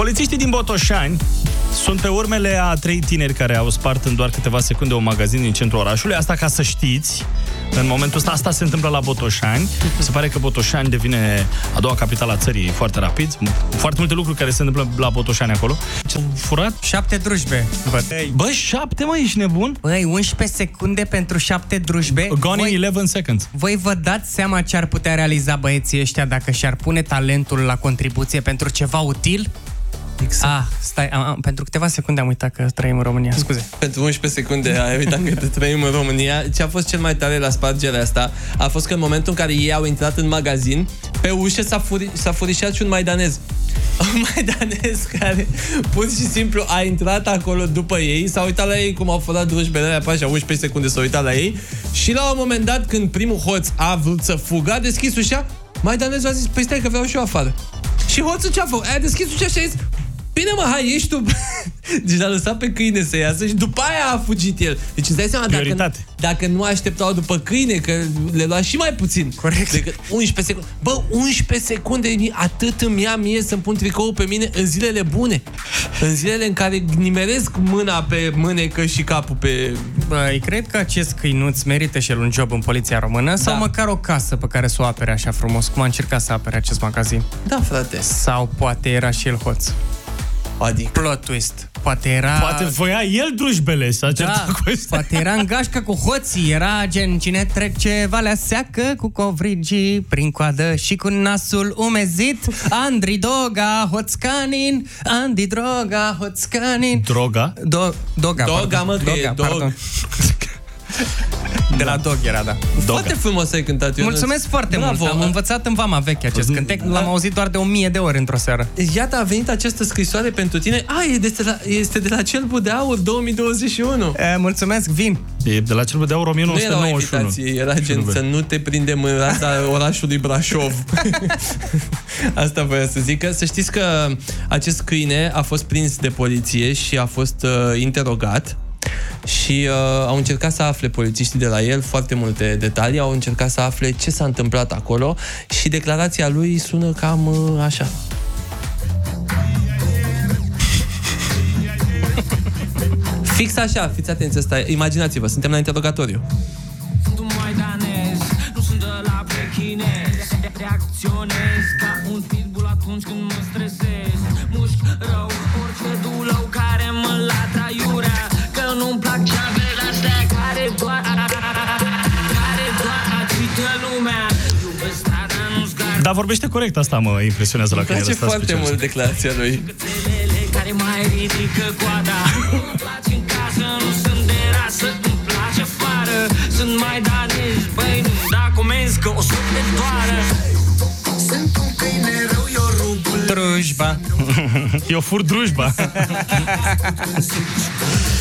Polițiștii din Botoșani sunt pe urmele a 3 tineri care au spart în doar câteva secunde un magazin din centrul orașului. Asta ca să știți. În momentul ăsta, asta se întâmplă la Botoșani. Se pare că Botoșani devine a doua capitală a țării foarte rapid. Foarte multe lucruri care se întâmplă la Botoșani acolo. Au furat 7 drujbe. Bă, 7, mă, ești nebun? Băi, 11 secunde pentru 7 drujbe. Gone in 11 seconds. Voi vă dați seama ce ar putea realiza băieții ăștia dacă și-ar pune talentul la contribuție pentru ceva util? Exact. Stai, pentru câteva secunde am uitat că trăim în România, scuze. Pentru 11 secunde ai uitat că trăim în România. Ce a fost cel mai tare la spargerea asta a fost că în momentul în care ei au intrat în magazin, pe ușă s-a furișat și un maidanez. Un maidanez care pur și simplu a intrat acolo după ei, s-a uitat la ei cum au furat drujbele alea, pe așa 11 secunde s-a uitat la ei și la un moment dat, când primul hoț a vrut să fugă, a deschis ușa, maidanezul a zis, păi stai că vreau și eu afară. Și hoțul ce-a făcut? A deschis ușa și a zis, bine mă, hai, ești tu. Deci l-a lăsat pe câine să iasă și după aia a fugit el. Deci îți dai seama, dacă nu așteptau după câine, că le lua și mai puțin. Corect. Decât 11 secunde. Bă, 11 secunde, atât îmi ia mie să-mi pun tricoul pe mine în zilele bune. În zilele în care nimeresc mâna pe mânecă și capul pe... Băi, cred că acest câinuț merită și el un job în poliția română sau măcar o casă pe care să o apere așa frumos, cum a încercat să apere acest magazin. Da, frate. Sau poate era și el hoț. Adică? Plot twist. Poate era... Poate voia el drujbele să poate era în gașcă cu hoții. Era gen cine trece valea seacă cu covrigii prin coadă și cu nasul umezit. Andri Doga, Hoțcanin. Andy Droga, Hoțcanin. Droga? Doga, mă, că e dog. De la Dog era, da. Foarte frumos ai cântat, Ionuț. Mulțumesc foarte mult. Am învățat în vama veche acest cântec. L-am auzit doar de 1000 de ori într-o seară. Iată, a venit această scrisoare pentru tine. Este de la Celbul de Aur 2021. Mulțumesc, vin. E de la Celbul de Aur 1991. Nu era o invitație, era gen să nu te prindem în raza orașului Brașov. Asta voia să zic. Să știți că acest câine a fost prins de poliție și a fost interogat. Și au încercat să afle polițiștii de la el foarte multe detalii, au încercat să afle ce s-a întâmplat acolo și declarația lui sună cam așa. Fix așa, fiți atenți, asta, imaginați-vă, suntem la interogatoriu. Sunt un maidanez, nu sunt de la pechinez. Reacționez ca un pitbull atunci când mă stresez. Mușc rău orice dulău care mă latra iurea. Că nu-mi plac ceavele astea care doar agită lumea. Iubesc strada, nu-ți gar. Dar vorbește corect, asta mă impresionează la câinele ăsta. Îmi place foarte mult declarația lui. Care mai ridică coada. Îmi place în casă, nu sunt de rasă. Îmi place afară, sunt maidanez. Băi, nu-mi da comenzi că o să te doară. Sunt un câine rău, eu rup drujba. Eu fur drujba.